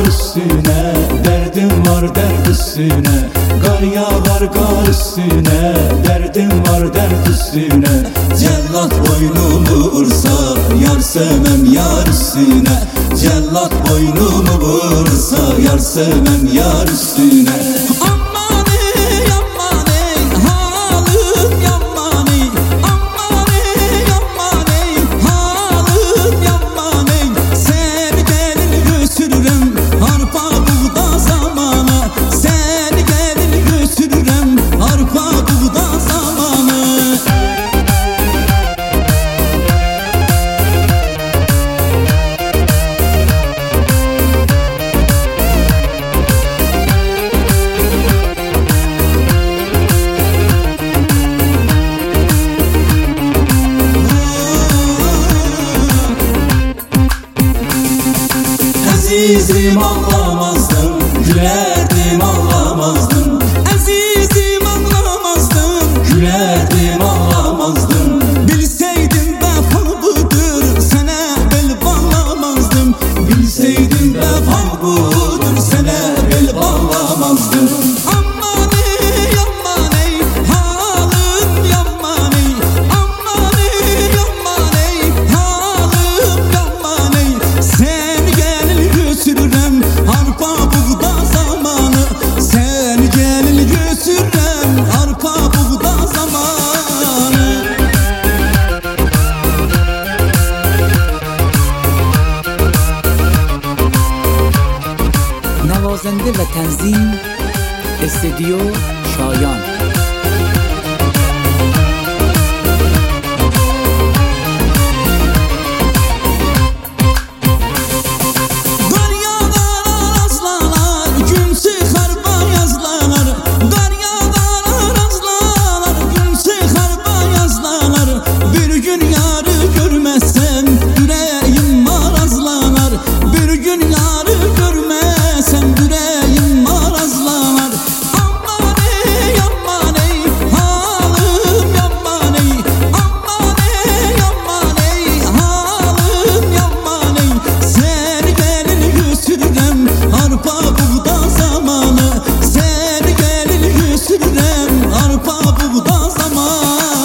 üstüne, derdim var dert üstüne. Kar yağar kar üstüne, derdim var dert üstüne. Cellat boynumu vursa, yar sevmem yar üstüne. Cellat boynumu vursa, yar sevmem yar üstüne. Azizim ağlamazdım, gülerdim ağlamazdım. Azizim ağlamazdım, gülerdim ağlamazdım. Bilseydim vefam budur, sana bel bağlamazdım. Bilseydim vefam budur, sana bel bağlamazdım. Aman ey aman ey, halim yaman ey. Aman ey aman ey, halim yaman ey. Sen götürürüm arpa buğda zamanı. Sen gelin götürürüm arpa buğda zamanı. نوازنده و تنظیم استدیو شایان.